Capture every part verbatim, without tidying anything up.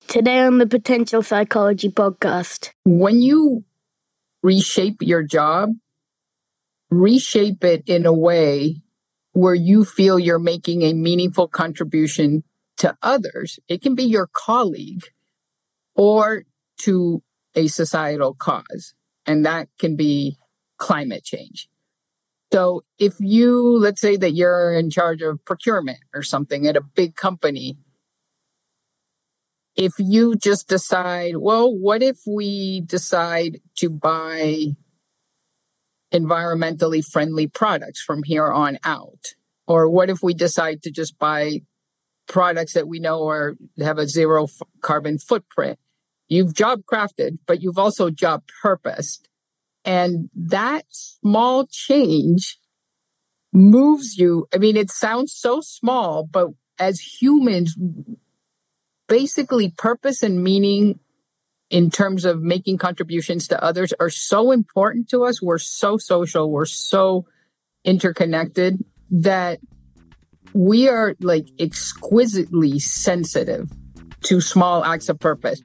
Today on the Potential Psychology Podcast. When you reshape your job, reshape it in a way where you feel you're making a meaningful contribution to others. It can be your colleague or to a societal cause, and that can be climate change. So if you, let's say that you're in charge of procurement or something at a big company, if you just decide, well, what if we decide to buy environmentally friendly products from here on out? Or what if we decide to just buy products that we know are have a zero f- carbon footprint? You've job crafted, but you've also job purposed. And that small change moves you. I mean, it sounds so small, but as humans, basically purpose and meaning in terms of making contributions to others are so important to us. We're so social. We're so interconnected that we are like exquisitely sensitive to small acts of purpose.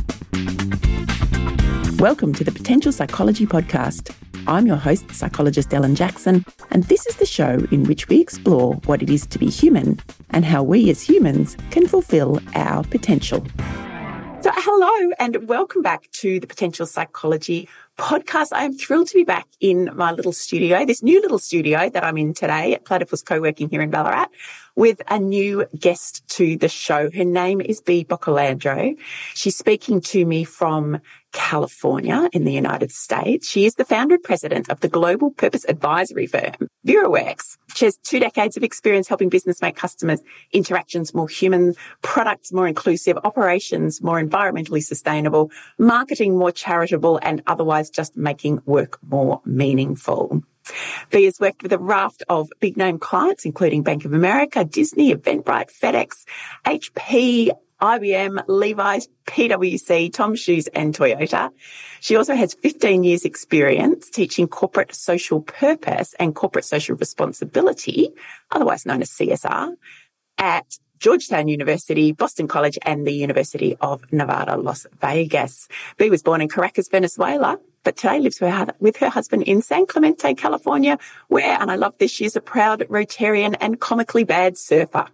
Welcome to the Potential Psychology Podcast. I'm your host, psychologist Ellen Jackson, and this is the show in which we explore what it is to be human and how we as humans can fulfill our potential. So hello and welcome back to the Potential Psychology Podcast. I am thrilled to be back in my little studio, this new little studio that I'm in today at Platypus Co-working here in Ballarat, with a new guest to the show. Her name is Bea Boccolandro. She's speaking to me from California in the United States. She is the founder and president of the global purpose advisory firm, VeraWorks. She has two decades of experience helping business make customers' interactions more human, products more inclusive, operations more environmentally sustainable, marketing more charitable, and otherwise just making work more meaningful. Bea has worked with a raft of big-name clients, including Bank of America, Disney, Eventbrite, FedEx, H P, I B M, Levi's, P W C, Tom's Shoes, and Toyota. She also has fifteen years experience teaching corporate social purpose and corporate social responsibility, otherwise known as C S R, at Georgetown University, Boston College, and the University of Nevada, Las Vegas. Bea was born in Caracas, Venezuela, but today lives with her husband in San Clemente, California, where, and I love this, she's a proud Rotarian and comically bad surfer.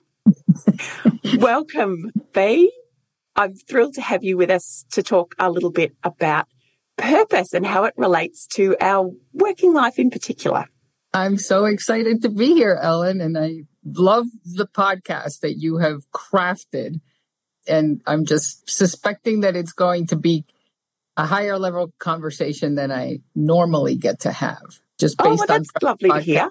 Welcome, Bea. I'm thrilled to have you with us to talk a little bit about purpose and how it relates to our working life in particular. I'm so excited to be here, Ellen, and I love the podcast that you have crafted. And I'm just suspecting that it's going to be a higher level conversation than I normally get to have. Just based oh, well, that's on lovely to hear.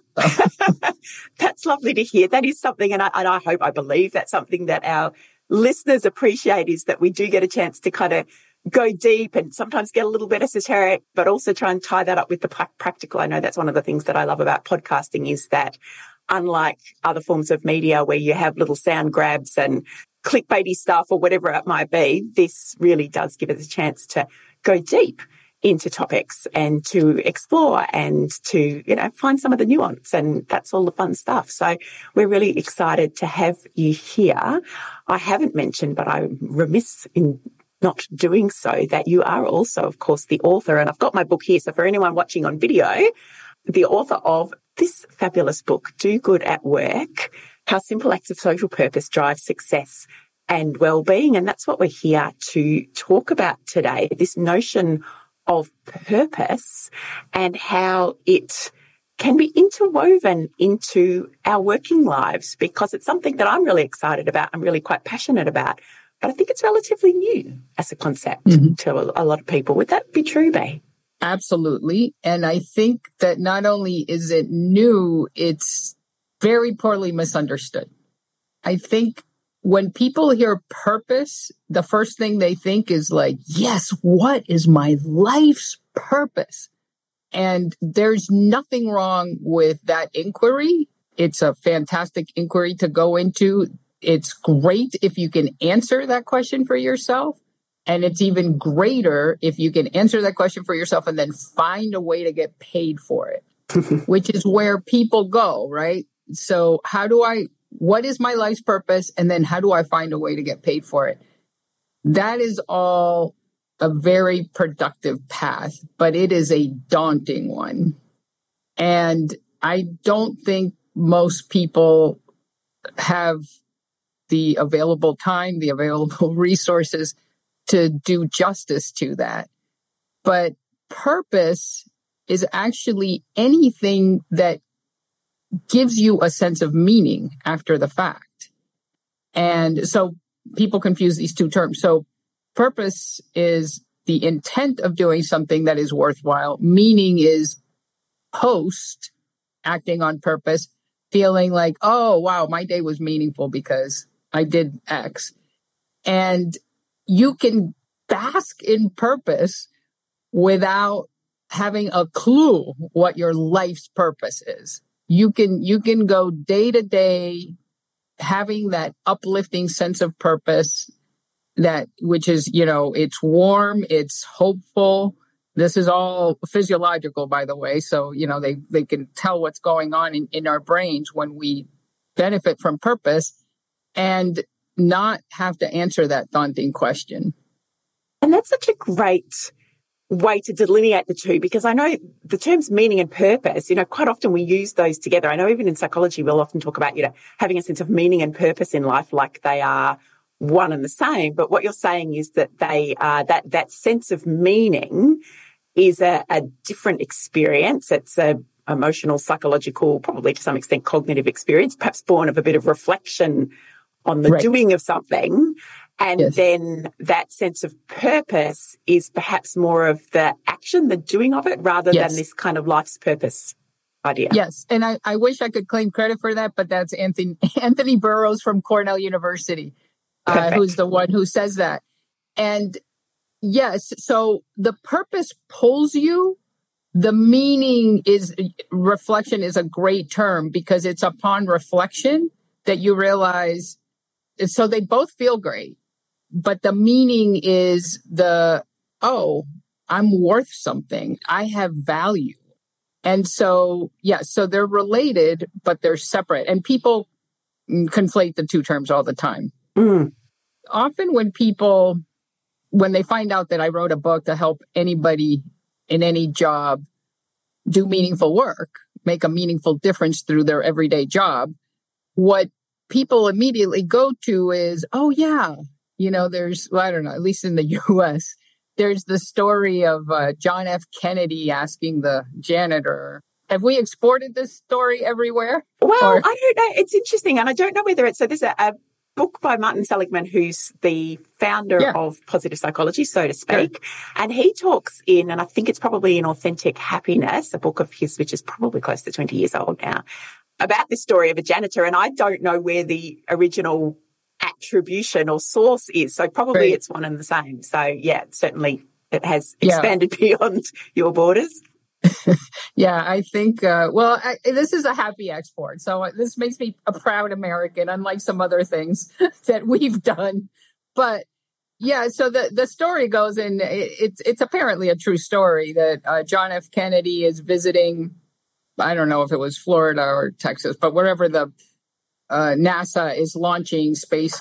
That's lovely to hear. That is something, and I, and I hope, I believe that's something that our listeners appreciate, is that we do get a chance to kind of go deep and sometimes get a little bit esoteric, but also try and tie that up with the practical. I know that's one of the things that I love about podcasting, is that unlike other forms of media where you have little sound grabs and clickbaity stuff or whatever it might be, this really does give us a chance to go deep into topics and to explore and to, you know, find some of the nuance, and that's all the fun stuff. So we're really excited to have you here. I haven't mentioned, but I'm remiss in not doing so, that you are also, of course, the author, and I've got my book here. So for anyone watching on video, the author of this fabulous book, Do Good at Work, How Simple Acts of Social Purpose Drive Success and Wellbeing. And that's what we're here to talk about today, this notion of purpose and how it can be interwoven into our working lives, because it's something that I'm really excited about. I'm really quite passionate about, but I think it's relatively new as a concept mm-hmm. to a, a lot of people. Would that be true, Bea? Absolutely. And I think that not only is it new, it's very poorly misunderstood. I think when people hear purpose, the first thing they think is like, yes, what is my life's purpose? And there's nothing wrong with that inquiry. It's a fantastic inquiry to go into. It's great if you can answer that question for yourself. And it's even greater if you can answer that question for yourself and then find a way to get paid for it, which is where people go, right? So how do I, what is my life's purpose? And then how do I find a way to get paid for it? That is all a very productive path, but it is a daunting one. And I don't think most people have the available time, the available resources to do justice to that. But purpose is actually anything that gives you a sense of meaning after the fact. And so people confuse these two terms. So purpose is the intent of doing something that is worthwhile. Meaning is post acting on purpose, feeling like, oh, wow, my day was meaningful because I did X. And you can bask in purpose without having a clue what your life's purpose is. You can, you can go day to day having that uplifting sense of purpose that, which is, you know, it's warm, it's hopeful. This is all physiological, by the way. So, you know, they, they can tell what's going on in, in our brains when we benefit from purpose and not have to answer that daunting question. And that's such a great way to delineate the two, because I know the terms meaning and purpose, you know, quite often we use those together. I know even in psychology, we'll often talk about, you know, having a sense of meaning and purpose in life like they are one and the same. But what you're saying is that they are, that, that sense of meaning is a, a different experience. It's a emotional, psychological, probably to some extent cognitive experience, perhaps born of a bit of reflection on the right. doing of something. And yes. then that sense of purpose is perhaps more of the action, the doing of it, rather yes. than this kind of life's purpose idea. Yes. And I, I wish I could claim credit for that, but that's Anthony, Anthony Burroughs from Cornell University, uh, who's the one who says that. And yes, so the purpose pulls you. The meaning is, reflection is a great term because it's upon reflection that you realize, so they both feel great. But the meaning is the, oh, I'm worth something. I have value. And so, yeah, so they're related, but they're separate. And people conflate the two terms all the time. Mm. Often when people, when they find out that I wrote a book to help anybody in any job do meaningful work, make a meaningful difference through their everyday job, what people immediately go to is, oh, yeah. You know, there's, well, I don't know, at least in the U S, there's the story of uh, John F. Kennedy asking the janitor, have we exported this story everywhere? Well, or- I don't know. It's interesting. And I don't know whether it's, so there's a, a book by Martin Seligman, who's the founder yeah. of positive psychology, so to speak. Sure. And he talks in, and I think it's probably in Authentic Happiness, a book of his, which is probably close to twenty years old now, about this story of a janitor. And I don't know where the original attribution or source is. So probably right. it's one and the same. So yeah, certainly it has expanded yeah. beyond your borders. yeah, I think, uh, well, I, this is a happy export. So this makes me a proud American, unlike some other things that we've done. But yeah, so the, the story goes, and it, it's, it's apparently a true story that uh, John F. Kennedy is visiting, I don't know if it was Florida or Texas, but wherever the Uh, NASA is launching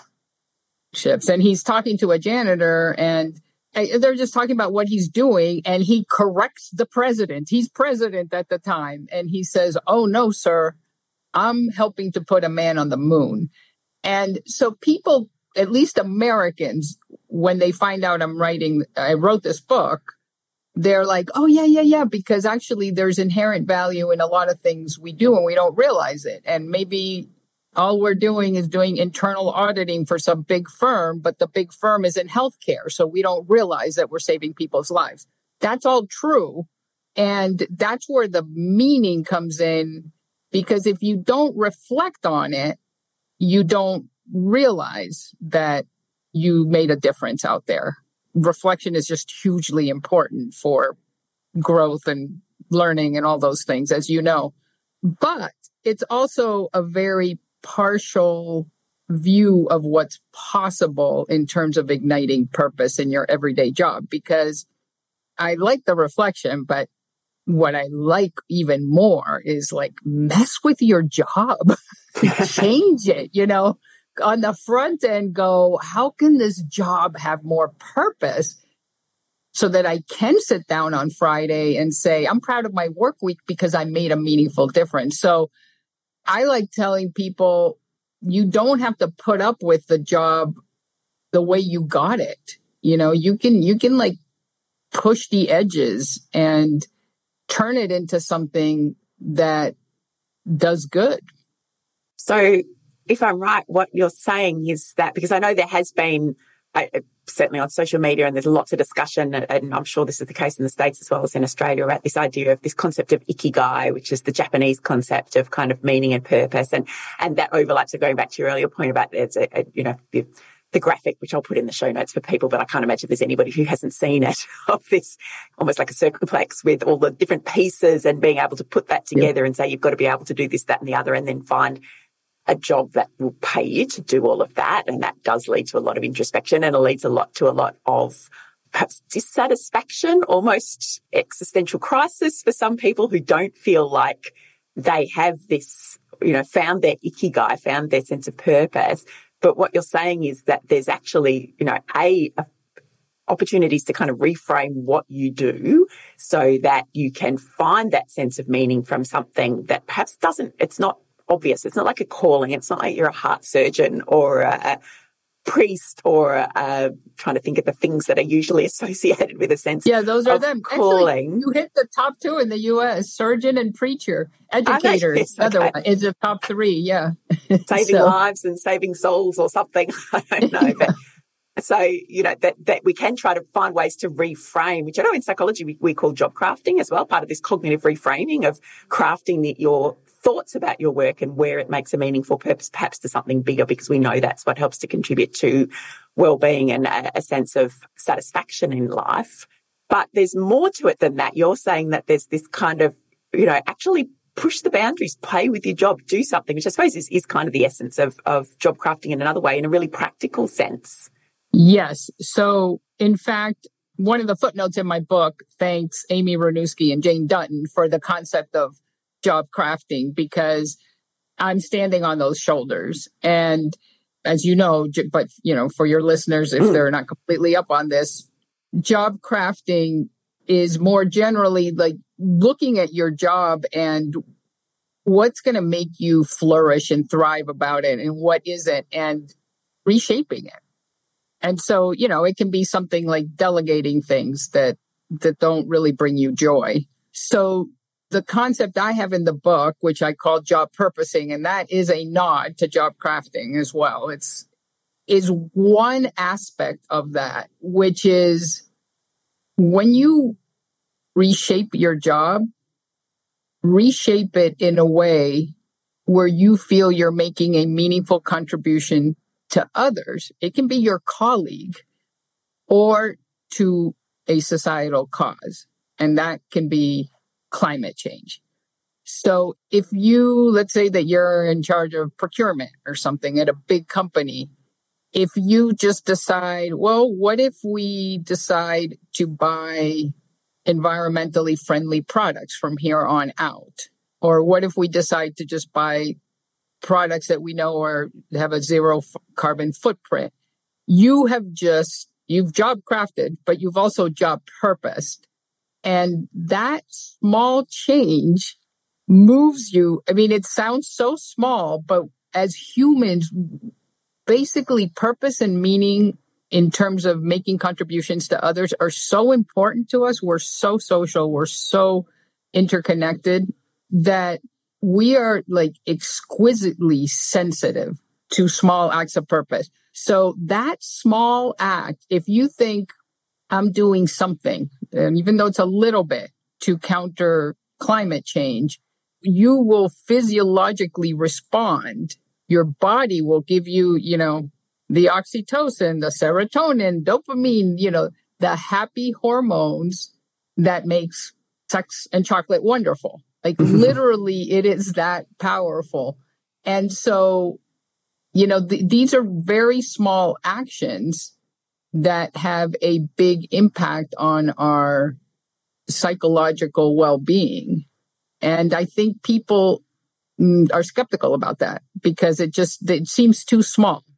spaceships, and he's talking to a janitor, and uh, they're just talking about what he's doing, and he corrects the president. He's president at the time, and he says, oh, no, sir, I'm helping to put a man on the moon. And so people, at least Americans, when they find out I'm writing, I wrote this book, they're like, oh, yeah, yeah, yeah, because actually there's inherent value in a lot of things we do, and we don't realize it. And maybe all we're doing is doing internal auditing for some big firm, but the big firm is in healthcare. So we don't realize that we're saving people's lives. That's all true. And that's where the meaning comes in, because if you don't reflect on it, you don't realize that you made a difference out there. Reflection is just hugely important for growth and learning and all those things, as you know. But it's also a very partial view of what's possible in terms of igniting purpose in your everyday job, because I like the reflection, but what I like even more is like mess with your job, change it, you know, on the front end go, how can this job have more purpose so that I can sit down on Friday and say, I'm proud of my work week because I made a meaningful difference. So I like telling people, you don't have to put up with the job the way you got it. You know, you can, you can like push the edges and turn it into something that does good. So if I'm right, what you're saying is that, because I know there has been, I, certainly on social media, and there's lots of discussion, and I'm sure this is the case in the States as well as in Australia, about this idea of this concept of ikigai, which is the Japanese concept of kind of meaning and purpose. And, and that overlaps, so going back to your earlier point about, it's a, a, you know, the, the graphic, which I'll put in the show notes for people, but I can't imagine there's anybody who hasn't seen it, of this almost like a circleplex with all the different pieces and being able to put that together, yeah, and say, you've got to be able to do this, that, and the other, and then find a job that will pay you to do all of that. And that does lead to a lot of introspection, and it leads a lot to a lot of perhaps dissatisfaction, almost existential crisis for some people who don't feel like they have this, you know, found their ikigai, found their sense of purpose. But what you're saying is that there's actually, you know, a, a opportunities to kind of reframe what you do so that you can find that sense of meaning from something that perhaps doesn't, it's not obvious. It's not like a calling. It's not like you're a heart surgeon or a priest or a, trying to think of the things that are usually associated with a sense yeah, those are of them. calling. Actually, you hit the top two in the U S, surgeon and preacher. Educator is the other one. Is the top three, yeah. Saving so. lives and saving souls or something. I don't know. But so, you know, that, that we can try to find ways to reframe, which I know in psychology we, we call job crafting as well, part of this cognitive reframing of crafting the, your thoughts about your work and where it makes a meaningful purpose, perhaps to something bigger, because we know that's what helps to contribute to well-being and a, a sense of satisfaction in life. But there's more to it than that. You're saying that there's this kind of, you know, actually push the boundaries, play with your job, do something, which I suppose is, is kind of the essence of, of job crafting in another way, in a really practical sense. Yes. So, in fact, one of the footnotes in my book thanks Amy Wronewski and Jane Dutton for the concept of job crafting, because I'm standing on those shoulders. And as you know, but, you know, for your listeners, if they're not completely up on this, job crafting is more generally like looking at your job and what's going to make you flourish and thrive about it and what isn't, and reshaping it. And so, you know, it can be something like delegating things that that don't really bring you joy. So the concept I have in the book, which I call job purposing, and that is a nod to job crafting as well. It's is one aspect of that, which is when you reshape your job, reshape it in a way where you feel you're making a meaningful contribution to others. It can be your colleague or to a societal cause, and that can be climate change. So if you, let's say that you're in charge of procurement or something at a big company, if you just decide, well, what if we decide to buy environmentally friendly products from here on out? Or what if we decide to just buy products that we know are have a zero f- carbon footprint? You have just, you've job crafted, but you've also job purposed. And that small change moves you. I mean, it sounds so small, but as humans, basically purpose and meaning in terms of making contributions to others are so important to us. We're so social. We're so interconnected that we are like exquisitely sensitive to small acts of purpose. So that small act, if you think I'm doing something, and even though it's a little bit to counter climate change, you will physiologically respond. Your body will give you, you know, the oxytocin, the serotonin, dopamine, you know, the happy hormones that makes sex and chocolate wonderful. Like literally, it is that powerful. And so, you know, th- these are very small actions that have a big impact on our psychological well-being. And I think people mm, are skeptical about that because it just, it seems too small.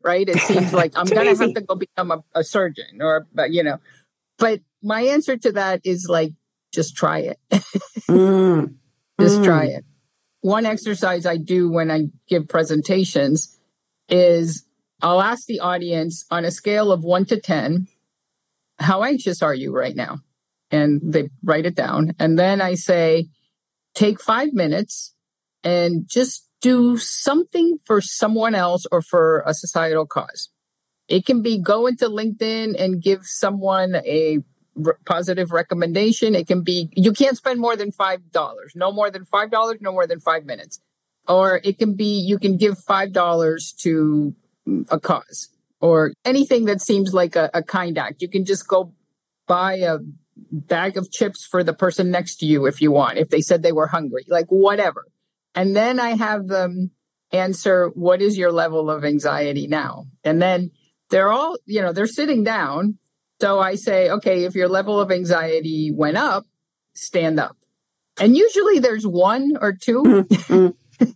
right? It seems like I'm going to have to go become a, a surgeon or, but you know, but my answer to that is like, just try it. mm. Just mm. try it. One exercise I do when I give presentations is I'll ask the audience on a scale of one to ten, how anxious are you right now? And they write it down. And then I say, take five minutes and just do something for someone else or for a societal cause. It can be go into LinkedIn and give someone a r- positive recommendation. It can be, you can't spend more than five dollars, no more than five dollars, no more than five minutes. Or it can be, you can give five dollars to a cause or anything that seems like a, a kind act. You can just go buy a bag of chips for the person next to you if you want, if they said they were hungry, like whatever. And then I have them answer, what is your level of anxiety now? And then they're all, you know, they're sitting down. So I say, okay, if your level of anxiety went up, stand up. And usually there's one or two. Mm-hmm.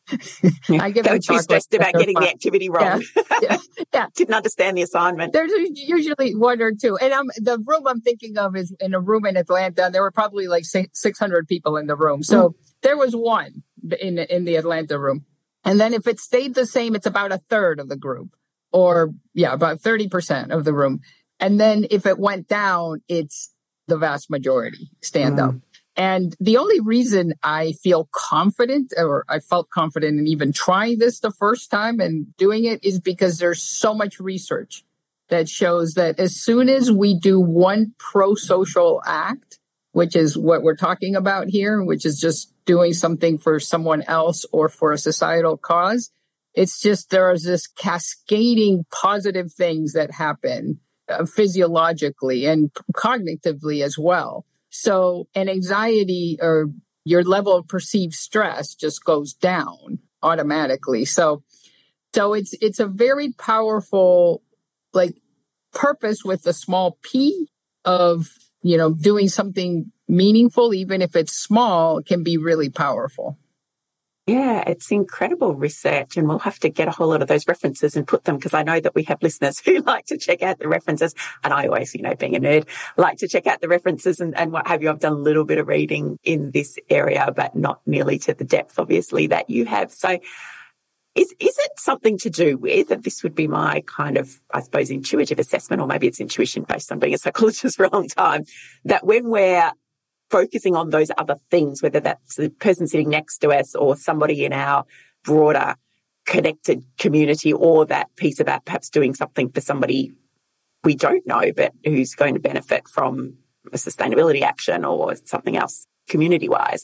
I give them too stressed about getting fun. The activity wrong. Yeah. Yeah. Yeah. Didn't understand the assignment. There's usually one or two. And I'm, the room I'm thinking of is in a room in Atlanta. There were probably like six hundred people in the room. So mm. there was one in, in the Atlanta room. And then if it stayed the same, it's about a third of the group or yeah, about thirty percent of the room. And then if it went down, it's the vast majority stand mm. up. And the only reason I feel confident or I felt confident in even trying this the first time and doing it is because there's so much research that shows that as soon as we do one pro-social act, which is what we're talking about here, which is just doing something for someone else or for a societal cause, it's just there's this cascading positive things that happen uh, physiologically and cognitively as well. So an anxiety or your level of perceived stress just goes down automatically. So, so it's, it's a very powerful, like purpose with a small P of, you know, doing something meaningful, even if it's small, can be really powerful. Yeah, it's incredible research, and we'll have to get a whole lot of those references and put them, because I know that we have listeners who like to check out the references. And I always, you know, being a nerd, like to check out the references and, and what have you. I've done a little bit of reading in this area, but not nearly to the depth, obviously, that you have. So is, is it something to do with, and this would be my kind of, I suppose, intuitive assessment, or maybe it's intuition based on being a psychologist for a long time, that when we're focusing on those other things, whether that's the person sitting next to us or somebody in our broader connected community, or that piece about perhaps doing something for somebody we don't know, but who's going to benefit from a sustainability action or something else community-wise,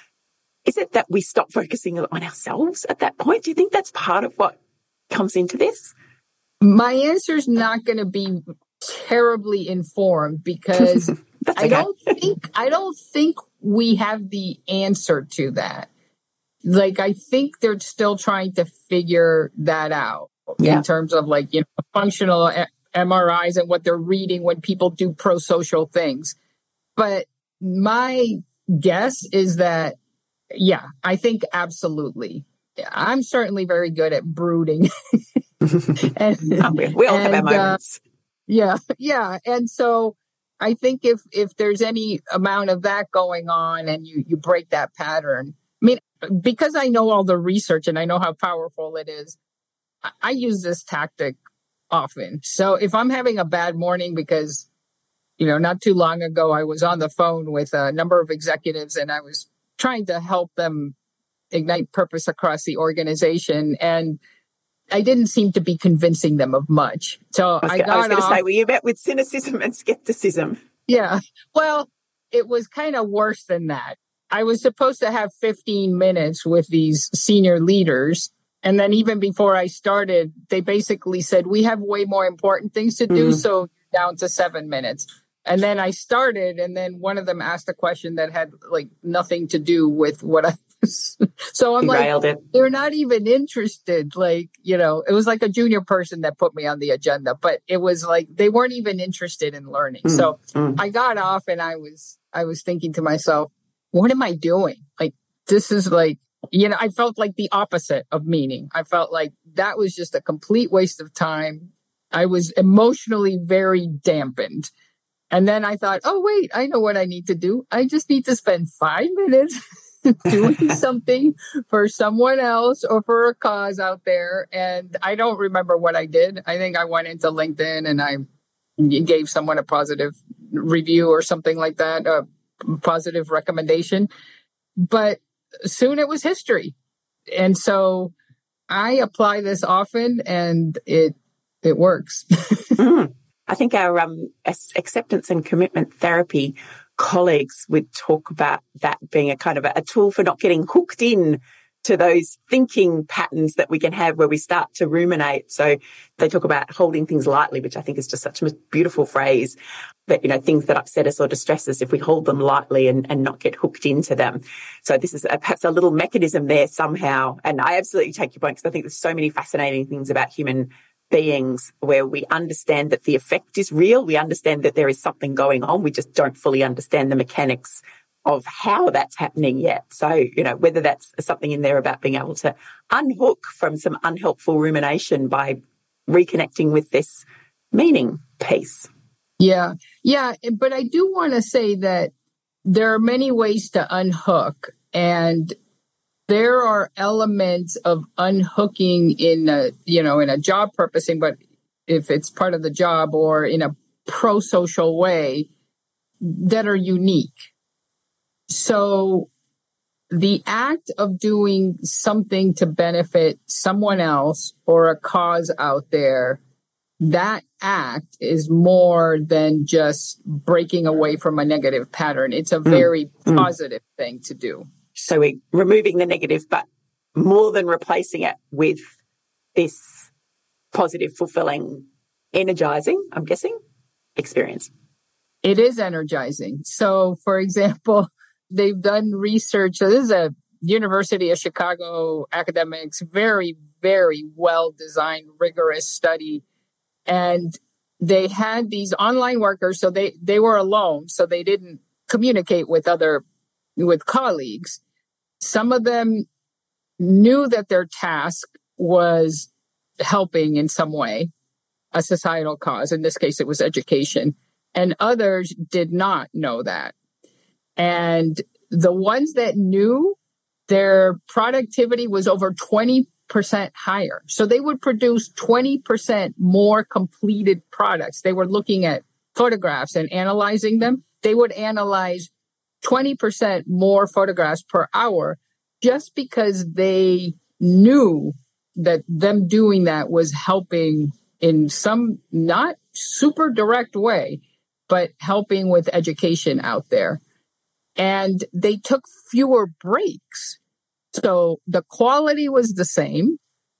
is it that we stop focusing on ourselves at that point? Do you think that's part of what comes into this? My answer is not going to be terribly informed because okay. I don't think I don't think we have the answer to that. Like, I think they're still trying to figure that out yeah. in terms of like, you know, functional M R Is and what they're reading when people do pro-social things. But my guess is that, yeah, I think absolutely. I'm certainly very good at brooding. and, oh, we, we all and, have our moments. Uh, yeah, yeah. And so I think if if there's any amount of that going on and you, you break that pattern, I mean, because I know all the research and I know how powerful it is, I, I use this tactic often. So if I'm having a bad morning because, you know, not too long ago, I was on the phone with a number of executives and I was trying to help them ignite purpose across the organization. And I didn't seem to be convincing them of much. So I, I, got I was going to off, say, well, you met with cynicism and skepticism. Yeah. Well, it was kind of worse than that. I was supposed to have fifteen minutes with these senior leaders. And then even before I started, they basically said, we have way more important things to do. Mm. So down to seven minutes. And then I started, and then one of them asked a question that had like nothing to do with what I was. So I'm Derailed like, it. They're not even interested. Like, you know, it was like a junior person that put me on the agenda, but it was like, they weren't even interested in learning. Mm. So mm. I got off and I was, I was thinking to myself, what am I doing? Like, this is like You know, I felt like the opposite of meaning. I felt like that was just a complete waste of time. I was emotionally very dampened. And then I thought, oh, wait, I know what I need to do. I just need to spend five minutes doing something for someone else or for a cause out there. And I don't remember what I did. I think I went into LinkedIn and I gave someone a positive review or something like that, a positive recommendation. But soon it was history. And so I apply this often and it it works. mm. I think our um, acceptance and commitment therapy colleagues would talk about that being a kind of a, a tool for not getting hooked in to those thinking patterns that we can have where we start to ruminate. So they talk about holding things lightly, which I think is just such a beautiful phrase. That, you know, things that upset us or distress us, if we hold them lightly and, and not get hooked into them. So this is a, perhaps a little mechanism there somehow. And I absolutely take your point, because I think there's so many fascinating things about human beings where we understand that the effect is real. We understand that there is something going on. We just don't fully understand the mechanics of how that's happening yet. So, you know, whether that's something in there about being able to unhook from some unhelpful rumination by reconnecting with this meaning piece. Yeah. Yeah. But I do want to say that there are many ways to unhook, and there are elements of unhooking in a, you know, in a job purposing, but if it's part of the job or in a pro-social way that are unique. So the act of doing something to benefit someone else or a cause out there, that act is more than just breaking away from a negative pattern. It's a very mm. positive mm. thing to do. So we're removing the negative, but more than replacing it with this positive, fulfilling, energizing, I'm guessing, experience. It is energizing. So, for example, they've done research. So this is a University of Chicago academics, very, very well-designed, rigorous study. And they had these online workers, so they, they were alone, so they didn't communicate with other, with colleagues. Some of them knew that their task was helping in some way, a societal cause. In this case, it was education. And others did not know that. And the ones that knew, their productivity was over twenty percent higher. So they would produce twenty percent more completed products. They were looking at photographs and analyzing them. They would analyze twenty percent more photographs per hour just because they knew that them doing that was helping in some not super direct way, but helping with education out there. And they took fewer breaks. So the quality was the same,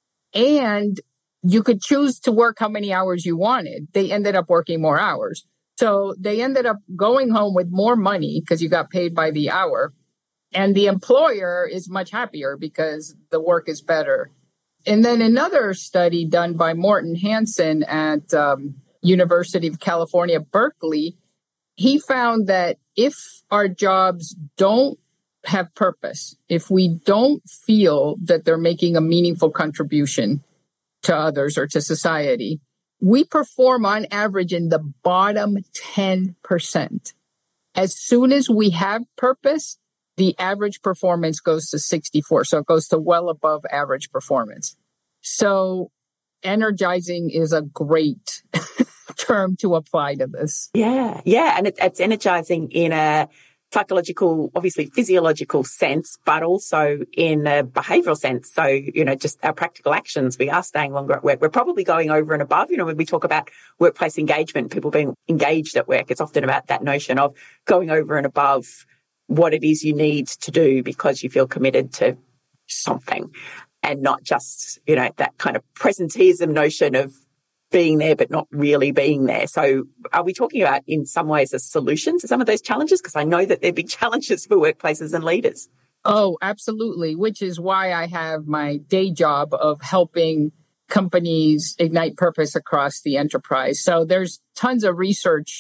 and you could choose to work how many hours you wanted. They ended up working more hours. So they ended up going home with more money because you got paid by the hour. And the employer is much happier because the work is better. And then another study done by Morton Hansen at um, University of California, Berkeley, he found that if our jobs don't have purpose, if we don't feel that they're making a meaningful contribution to others or to society, we perform on average in the bottom ten percent. As soon as we have purpose, the average performance goes to sixty-four. So it goes to well above average performance. So energizing is a great term to apply to this. Yeah, yeah. And it, it's energizing in a psychological, obviously physiological sense, but also in a behavioral sense. So, you know, just our practical actions, we are staying longer at work. We're probably going over and above. You know, when we talk about workplace engagement, people being engaged at work, it's often about that notion of going over and above what it is you need to do because you feel committed to something, and not just, you know, that kind of presenteeism notion of being there but not really being there. So are we talking about in some ways a solution to some of those challenges? Because I know that they're big challenges for workplaces and leaders. Oh, absolutely, which is why I have my day job of helping companies ignite purpose across the enterprise. So there's tons of research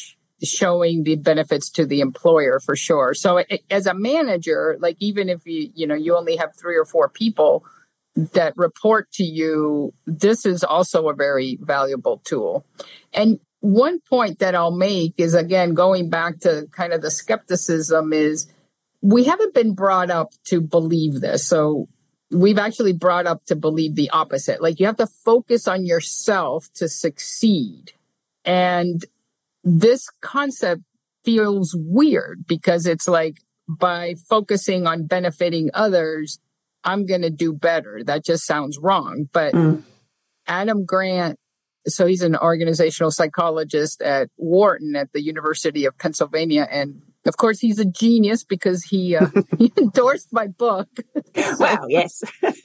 showing the benefits to the employer for sure. So it, as a manager, like even if you, you know, you only have three or four people that report to you, this is also a very valuable tool. And one point that I'll make is, again, going back to kind of the skepticism is we haven't been brought up to believe this. So we've actually brought up to believe the opposite. Like you have to focus on yourself to succeed. And this concept feels weird because it's like by focusing on benefiting others, I'm going to do better. That just sounds wrong. But mm. Adam Grant, so he's an organizational psychologist at Wharton at the University of Pennsylvania. And of course, he's a genius because he, uh, he endorsed my book. So, wow, yes.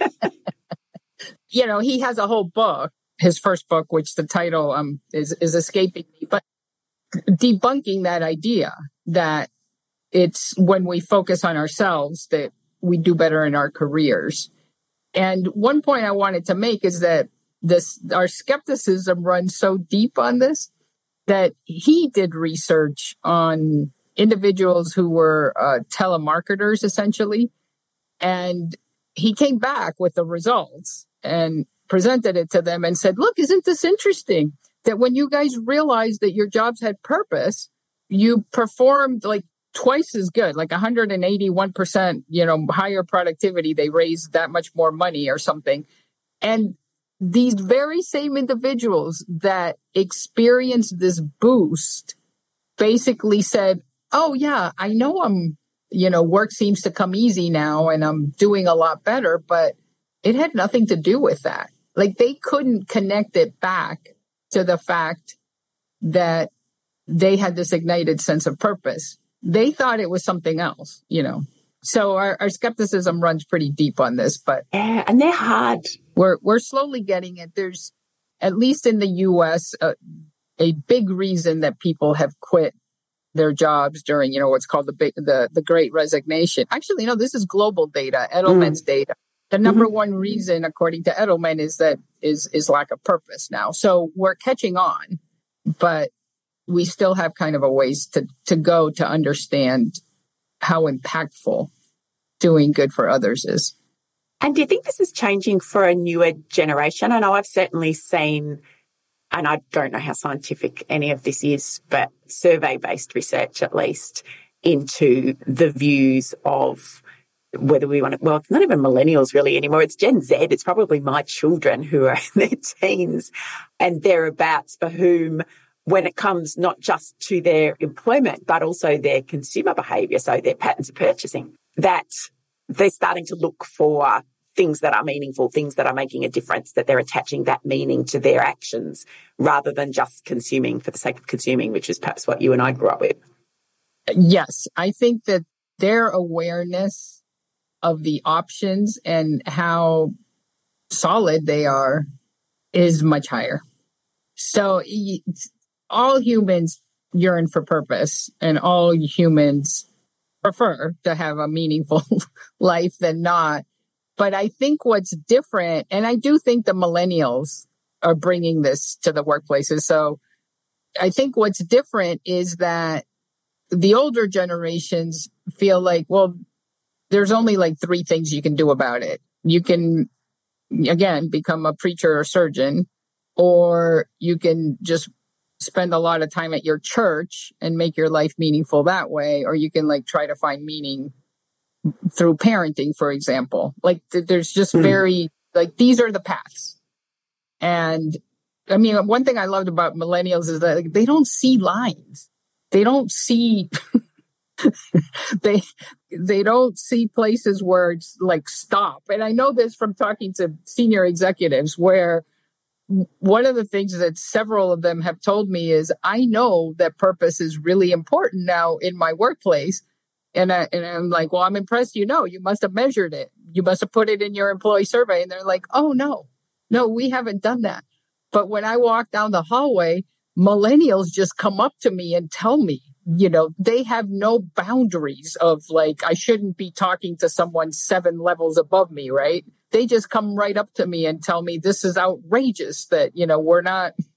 You know, he has a whole book, his first book, which the title um is, is escaping me, but debunking that idea that it's when we focus on ourselves that we do better in our careers. And one point I wanted to make is that this our skepticism runs so deep on this that he did research on individuals who were uh, telemarketers, essentially. And he came back with the results and presented it to them and said, look, isn't this interesting? That when you guys realized that your jobs had purpose, you performed like twice as good, like one hundred eighty-one percent, you know, higher productivity. They raised that much more money or something. And these very same individuals that experienced this boost basically said, oh, yeah, I know I'm, you know, work seems to come easy now and I'm doing a lot better, but it had nothing to do with that. Like they couldn't connect it back to the fact that they had this ignited sense of purpose. They thought it was something else, you know. So our, our skepticism runs pretty deep on this, but yeah, and they're hard. We're we're slowly getting it. There's, at least in the U S, uh, a big reason that people have quit their jobs during, you know, what's called the big, the the Great Resignation. Actually, no, this is global data, Edelman's mm. data. The number mm-hmm. one reason, according to Edelman, is that is is lack of purpose now. So we're catching on, but we still have kind of a ways to, to go to understand how impactful doing good for others is. And do you think this is changing for a newer generation? I know I've certainly seen, and I don't know how scientific any of this is, but survey-based research at least into the views of whether we want to, well, it's not even millennials really anymore. It's Gen Z. It's probably my children who are in their teens and thereabouts for whom, when it comes not just to their employment, but also their consumer behaviour, so their patterns of purchasing, that they're starting to look for things that are meaningful, things that are making a difference, that they're attaching that meaning to their actions rather than just consuming for the sake of consuming, which is perhaps what you and I grew up with. Yes, I think that their awareness of the options and how solid they are is much higher. So all humans yearn for purpose and all humans prefer to have a meaningful life than not. But I think what's different, and I do think the millennials are bringing this to the workplaces. So I think what's different is that the older generations feel like, well, there's only like three things you can do about it. You can, again, become a preacher or surgeon, or you can just spend a lot of time at your church and make your life meaningful that way, or you can like try to find meaning through parenting, for example. Like th- there's just mm. very, like these are the paths. And I mean, one thing I loved about millennials is that like, they don't see lines. They don't see, they, they don't see places where it's like stop. And I know this from talking to senior executives where one of the things that several of them have told me is, I know that purpose is really important now in my workplace. And, I, and I'm like, well, I'm impressed. You know, you must have measured it. You must have put it in your employee survey. And they're like, oh, no, no, we haven't done that. But when I walk down the hallway, millennials just come up to me and tell me, you know, they have no boundaries of like, I shouldn't be talking to someone seven levels above me, right? They just come right up to me and tell me this is outrageous that, you know, we're not,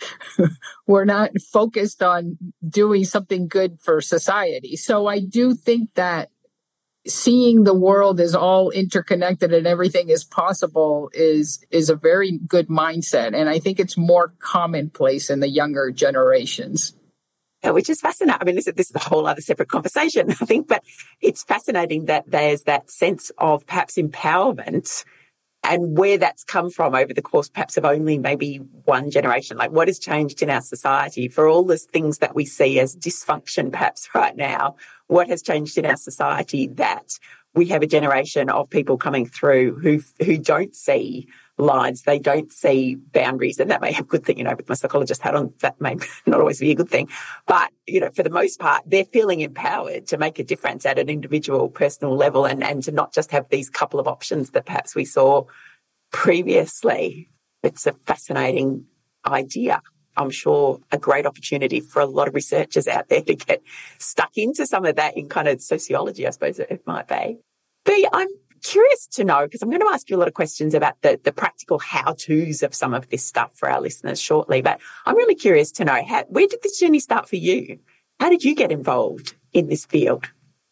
we're not focused on doing something good for society. So I do think that seeing the world as all interconnected and everything is possible is is a very good mindset. And I think it's more commonplace in the younger generations. Yeah, which is fascinating. I mean, this is, this is a whole other separate conversation, I think, but it's fascinating that there's that sense of perhaps empowerment and where that's come from over the course perhaps of only maybe one generation. Like what has changed in our society for all those things that we see as dysfunction perhaps right now? What has changed in our society that we have a generation of people coming through who who don't see lines, they don't see boundaries, and that may have a good thing, you know, with my psychologist hat on, that may not always be a good thing. But, you know, for the most part, they're feeling empowered to make a difference at an individual personal level and, and to not just have these couple of options that perhaps we saw previously. It's a fascinating idea. I'm sure a great opportunity for a lot of researchers out there to get stuck into some of that in kind of sociology, I suppose it might be. But I'm curious to know, because I'm going to ask you a lot of questions about the, the practical how-tos of some of this stuff for our listeners shortly, but I'm really curious to know, how, where did this journey start for you? How did you get involved in this field?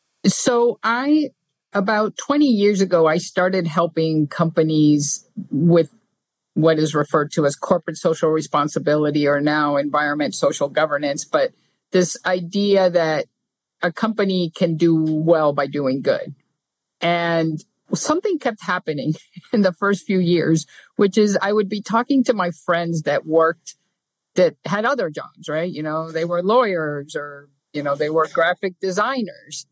So I, about twenty years ago, I started helping companies with what is referred to as corporate social responsibility, or now environment social governance. But this idea that a company can do well by doing good. And something kept happening in the first few years, which is I would be talking to my friends that worked, that had other jobs, right? You know, they were lawyers or, you know, they were graphic designers.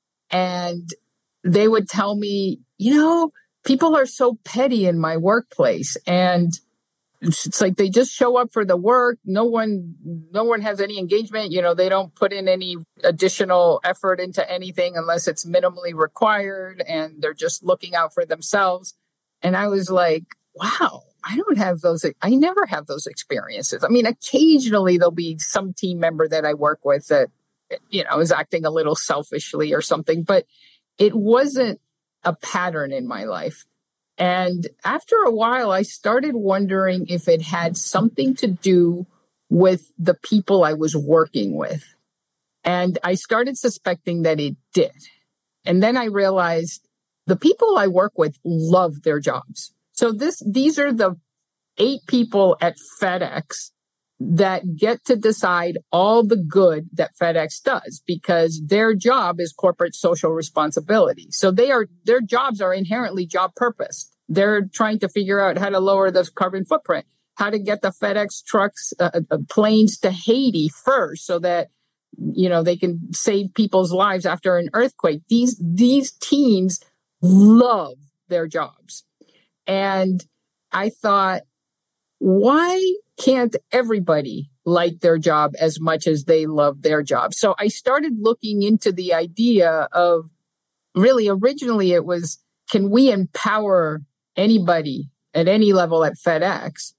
And they would tell me, you know, people are so petty in my workplace, and it's like they just show up for the work. No one, no one has any engagement. You know, they don't put in any additional effort into anything unless it's minimally required, and they're just looking out for themselves. And I was like, wow, I don't have those. I never have those experiences. I mean, occasionally there'll be some team member that I work with that, you know, is acting a little selfishly or something, but it wasn't a pattern in my life. And after a while, I started wondering if it had something to do with the people I was working with. And I started suspecting that it did. And then I realized the people I work with love their jobs. So this, these are the eight people at FedEx that get to decide all the good that FedEx does, because their job is corporate social responsibility. So they are, their jobs are inherently job purposed. They're trying to figure out how to lower the carbon footprint, how to get the FedEx trucks, uh, uh, planes to Haiti first so that, you know, they can save people's lives after an earthquake. These, these teams love their jobs. And I thought, why can't everybody like their job as much as they love their job? So I started looking into the idea of, really originally it was, can we empower anybody at any level at FedEx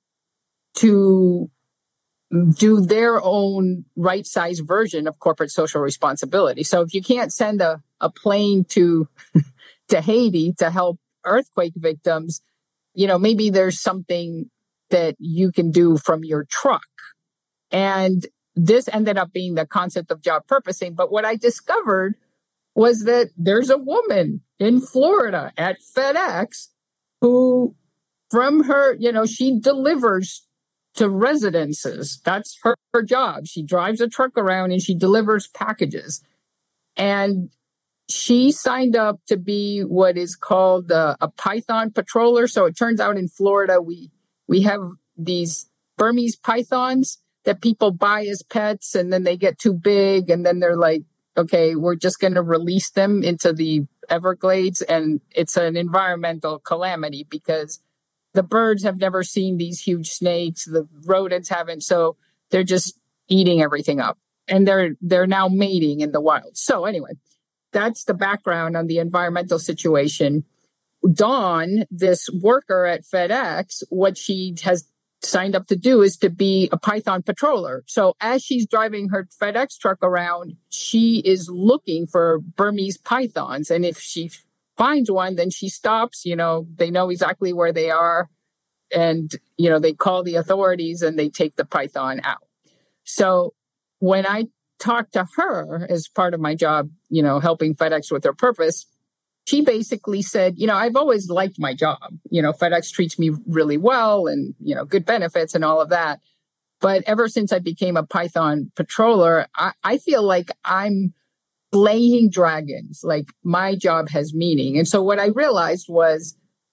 to do their own right-sized version of corporate social responsibility? So if you can't send a, a plane to, to Haiti to help earthquake victims, you know, maybe there's something that you can do from your truck. And this ended up being the concept of job purposing. But what I discovered was that there's a woman in Florida at FedEx who, from her, you know, she delivers to residences. That's her, her job. She drives a truck around and she delivers packages. And she signed up to be what is called a, a Python patroller. So it turns out in Florida, we we have these Burmese pythons that people buy as pets, and then they get too big, and then they're like, okay, we're just going to release them into the Everglades. And it's an environmental calamity because the birds have never seen these huge snakes. The rodents haven't. So they're just eating everything up, and they're, they're now mating in the wild. So anyway, that's the background on the environmental situation. Dawn, this worker at FedEx, what she has signed up to do is to be a Python patroller. So as she's driving her FedEx truck around, she is looking for Burmese pythons. And if she finds one, then she stops, you know, they know exactly where they are. and, you know, they call the authorities and they take the python out. So when I talked to her as part of my job, you know, helping FedEx with their purpose, she basically said, you know, I've always liked my job. You know, FedEx treats me really well and, you know, good benefits and all of that. But ever since I became a Python patroller, I, I feel like I'm slaying dragons. Like my job has meaning. And so what I realized was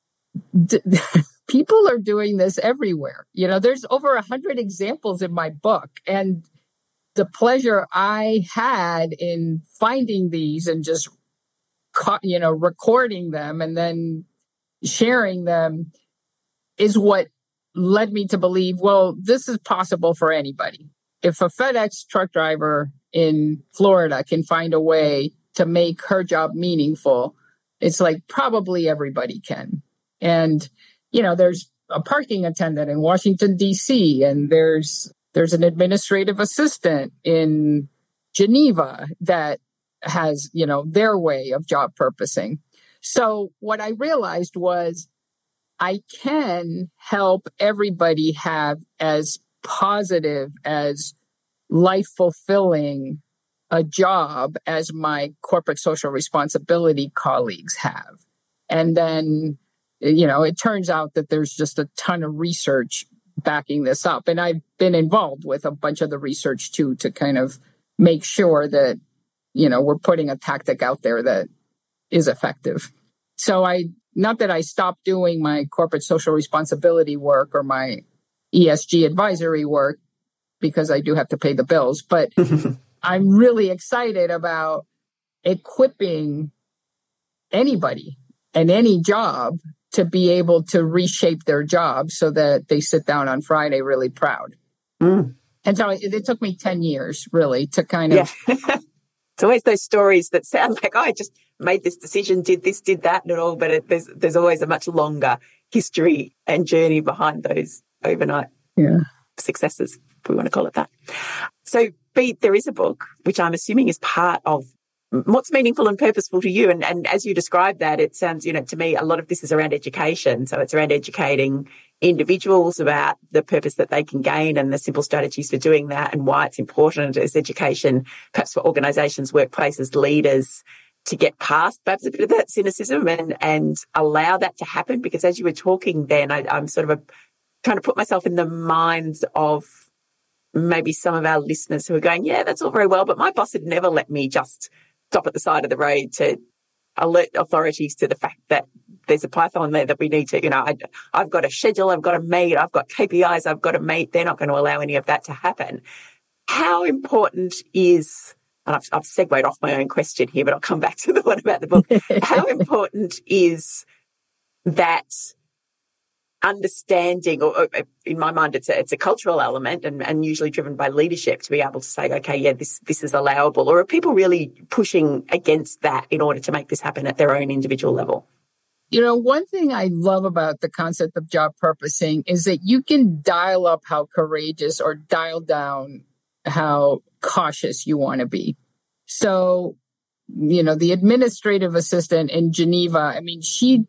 d- people are doing this everywhere. You know, there's over a hundred examples in my book. And the pleasure I had in finding these and just, you know, recording them and then sharing them is what led me to believe, well, this is possible for anybody. If a FedEx truck driver in Florida can find a way to make her job meaningful, it's like probably everybody can. And, you know, there's a parking attendant in Washington, D C, and there's there's an administrative assistant in Geneva that has, you know, their way of job purposing. So what I realized was I can help everybody have as positive, as life fulfilling a job as my corporate social responsibility colleagues have. And then, you know, it turns out that there's just a ton of research backing this up. And I've been involved with a bunch of the research too, to kind of make sure that, you know, we're putting a tactic out there that is effective. So I, not that I stopped doing my corporate social responsibility work or my E S G advisory work, because I do have to pay the bills, but I'm really excited about equipping anybody and any job to be able to reshape their job so that they sit down on Friday really proud. Mm. And so it, it took me ten years really to kind of... Yeah. It's always those stories that sound like, oh, I just made this decision, did this, did that, and all, but it, there's there's always a much longer history and journey behind those overnight yeah. successes, if we want to call it that. So, Bea, there is a book, which I'm assuming is part of what's meaningful and purposeful to you. And, and as you describe that, it sounds, you know, to me, a lot of this is around education. So it's around educating individuals about the purpose that they can gain and the simple strategies for doing that and why it's important as education, perhaps for organisations, workplaces, leaders, to get past perhaps a bit of that cynicism and, and allow that to happen. Because as you were talking then, I, I'm sort of a, trying to put myself in the minds of maybe some of our listeners who are going, yeah, that's all very well, but my boss had never let me just stop at the side of the road to alert authorities to the fact that there's a python there that we need to, you know, I, I've got a schedule, I've got to meet, I've got K P Is, I've got to meet. They're not going to allow any of that to happen. How important is, and I've, I've segued off my own question here, but I'll come back to the one about the book. How important is that understanding, or, or in my mind, it's a, it's a cultural element and, and usually driven by leadership to be able to say, okay, yeah, this, this is allowable? Or are people really pushing against that in order to make this happen at their own individual level? You know, one thing I love about the concept of job purposing is that you can dial up how courageous or dial down how cautious you want to be. So, you know, the administrative assistant in Geneva, I mean, she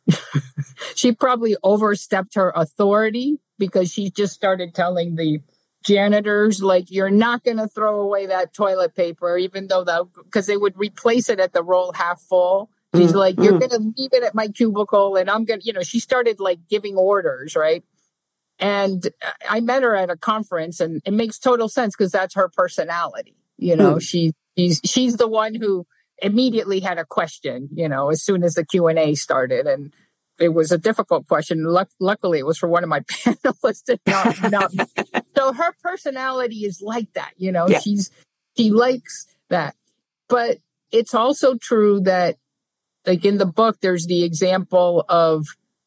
she probably overstepped her authority because she just started telling the janitors, like, you're not going to throw away that toilet paper, even though that, because they would replace it at the roll half full. She's mm-hmm. like, you're going to leave it at my cubicle and I'm going to, you know, she started like giving orders, right? And I met her at a conference and it makes total sense because that's her personality. You know, mm. she, she's, she's the one who immediately had a question, you know, as soon as the Q and A started. And it was a difficult question. Luck- luckily, it was for one of my panelists and not, not me. So her personality is like that, you know, yeah. she's, she likes that. But it's also true that, like in the book, there's the example of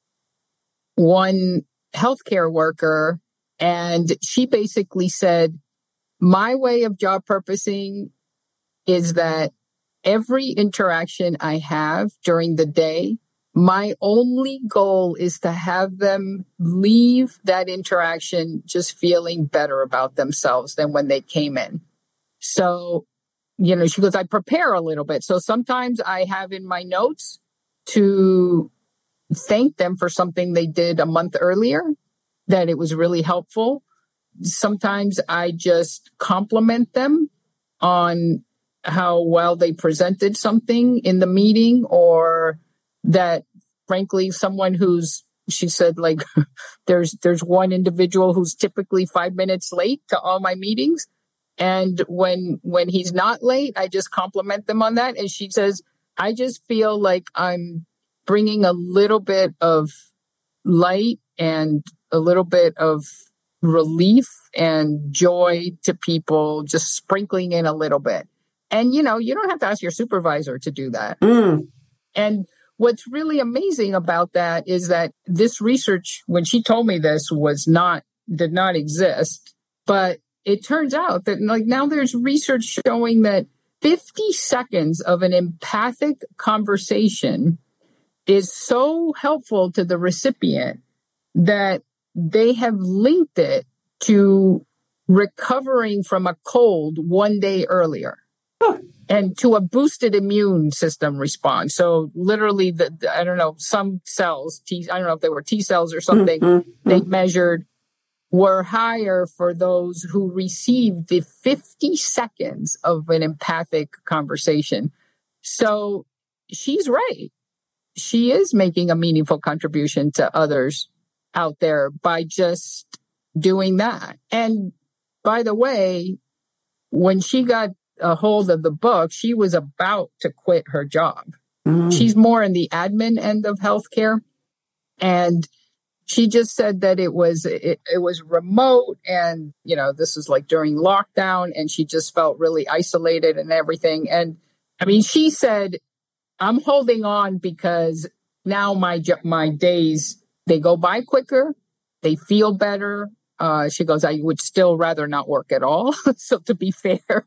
one healthcare worker, and she basically said, my way of job purposing is that every interaction I have during the day, my only goal is to have them leave that interaction just feeling better about themselves than when they came in. So, you know, she goes, I prepare a little bit. So sometimes I have in my notes to thank them for something they did a month earlier, that it was really helpful. Sometimes I just compliment them on how well they presented something in the meeting, or that, frankly, someone who's, she said, like, there's there's one individual who's typically five minutes late to all my meetings. And when when he's not late, I just compliment them on that. And she says, I just feel like I'm bringing a little bit of light and a little bit of relief and joy to people, just sprinkling in a little bit. And, you know, you don't have to ask your supervisor to do that. Mm. And what's really amazing about that is that this research, when she told me this, was not, did not exist. But it turns out that, like, now there's research showing that fifty seconds of an empathic conversation is so helpful to the recipient that they have linked it to recovering from a cold one day earlier. Huh. And to a boosted immune system response. So literally, the, the I don't know, some cells, T, I don't know if they were T cells or something, mm-hmm. they measured were higher for those who received the fifty seconds of an empathic conversation. So she's right. She is making a meaningful contribution to others out there by just doing that. And by the way, when she got a hold of the book, she was about to quit her job. Mm-hmm. She's more in the admin end of healthcare. And she just said that it was, it, it was remote. And, you know, this was like during lockdown, and she just felt really isolated and everything. And I mean, she said, I'm holding on because now my, my days, they go by quicker. They feel better. Uh, she goes, I would still rather not work at all. So to be fair,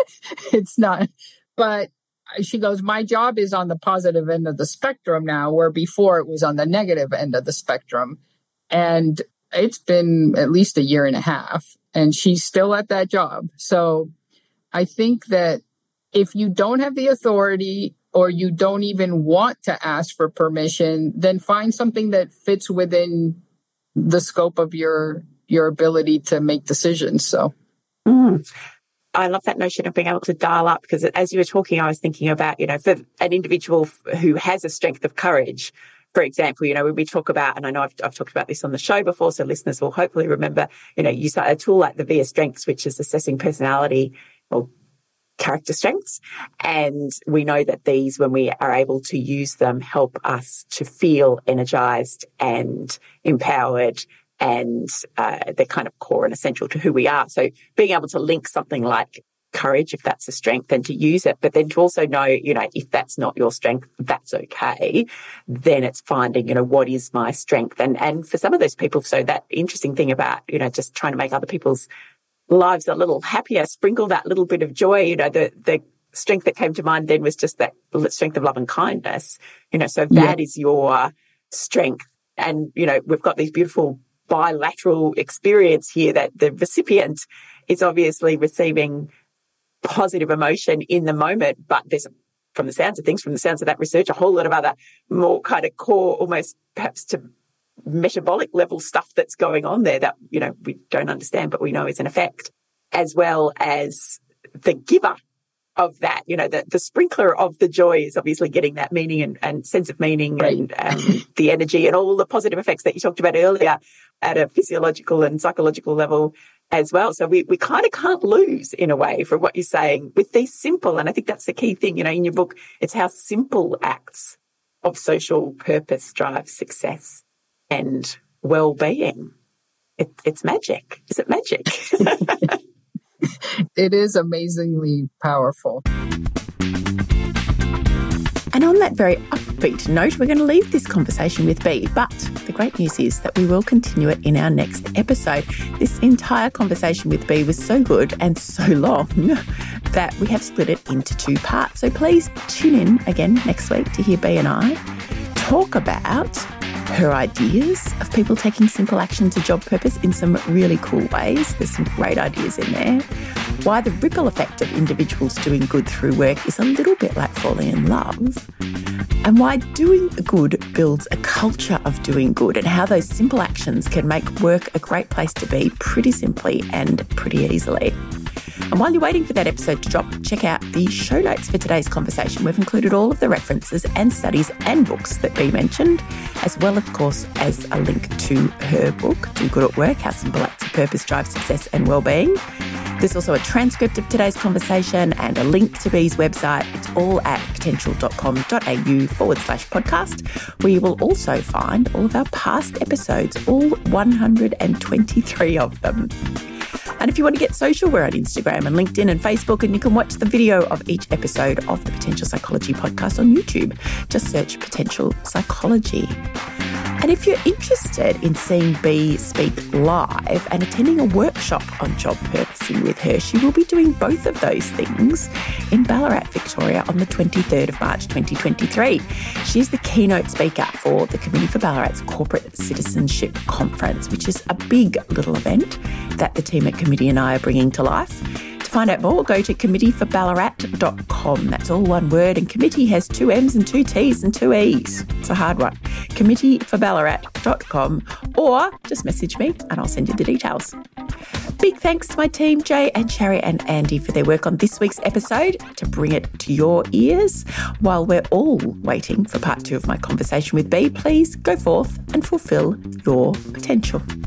it's not. But she goes, my job is on the positive end of the spectrum now, where before it was on the negative end of the spectrum. And it's been at least a year and a half, and she's still at that job. So I think that if you don't have the authority, or you don't even want to ask for permission, then find something that fits within the scope of your your ability to make decisions. So mm. I love that notion of being able to dial up, because as you were talking, I was thinking about, you know, for an individual who has a strength of courage, for example, you know, when we talk about, and I know I've, I've talked about this on the show before, so listeners will hopefully remember, you know, use a tool like the V I A Strengths, which is assessing personality or character strengths. And we know that these, when we are able to use them, help us to feel energized and empowered, and uh, they're kind of core and essential to who we are. So being able to link something like courage, if that's a strength, and to use it, but then to also know, you know, if that's not your strength, that's okay. Then it's finding, you know, what is my strength? And and for some of those people, so that interesting thing about, you know, just trying to make other people's lives a little happier, sprinkle that little bit of joy, you know, the the strength that came to mind then was just that strength of love and kindness, you know, so if that yeah. is your strength. And, you know, we've got these beautiful bilateral experience here that the recipient is obviously receiving positive emotion in the moment, but there's, from the sounds of things, from the sounds of that research, a whole lot of other more kind of core, almost perhaps to metabolic level stuff that's going on there that, you know, we don't understand, but we know is an effect, as well as the giver of that, you know, the, the sprinkler of the joy is obviously getting that meaning and, and sense of meaning right. and um, the energy and all the positive effects that you talked about earlier at a physiological and psychological level as well. So we, we kind of can't lose, in a way, from what you're saying with these simple, and I think that's the key thing, you know, in your book, it's how simple acts of social purpose drive success and well-being. It, it's magic. Is it magic? It is amazingly powerful. And on that very upbeat note, we're going to leave this conversation with Bea. But the great news is that we will continue it in our next episode. This entire conversation with Bea was so good and so long that we have split it into two parts. So please tune in again next week to hear Bea and I talk about her ideas of people taking simple action to job purpose in some really cool ways. There's some great ideas in there. Why the ripple effect of individuals doing good through work is a little bit like falling in love. And why doing good builds a culture of doing good and how those simple actions can make work a great place to be pretty simply and pretty easily. And while you're waiting for that episode to drop, check out the show notes for today's conversation. We've included all of the references and studies and books that Bea mentioned, as well, of course, as a link to her book, Do Good at Work, How Simple Acts of Purpose Drive Success and Wellbeing. There's also a transcript of today's conversation and a link to Bea's website. It's all at potential.com.au forward slash podcast, where you will also find all of our past episodes, all one hundred twenty-three of them. And if you want to get social, we're on Instagram and LinkedIn and Facebook, and you can watch the video of each episode of the Potential Psychology podcast on YouTube. Just search Potential Psychology. And if you're interested in seeing Bea speak live and attending a workshop on job purposing with her, she will be doing both of those things in Ballarat, Victoria on the twenty-third of March twenty twenty-three. She's the keynote speaker for the Committee for Ballarat's Corporate Citizenship Conference, which is a big little event that the team at Committee and I are bringing to life. To find out more, go to committee for ballarat dot com. That's all one word, and committee has two M's and two T's and two E's. It's a hard one. committee for ballarat dot com, or just message me and I'll send you the details. Big thanks to my team, Jay and Sherry and Andy, for their work on this week's episode to bring it to your ears. While we're all waiting for part two of my conversation with Bea, please go forth and fulfill your potential.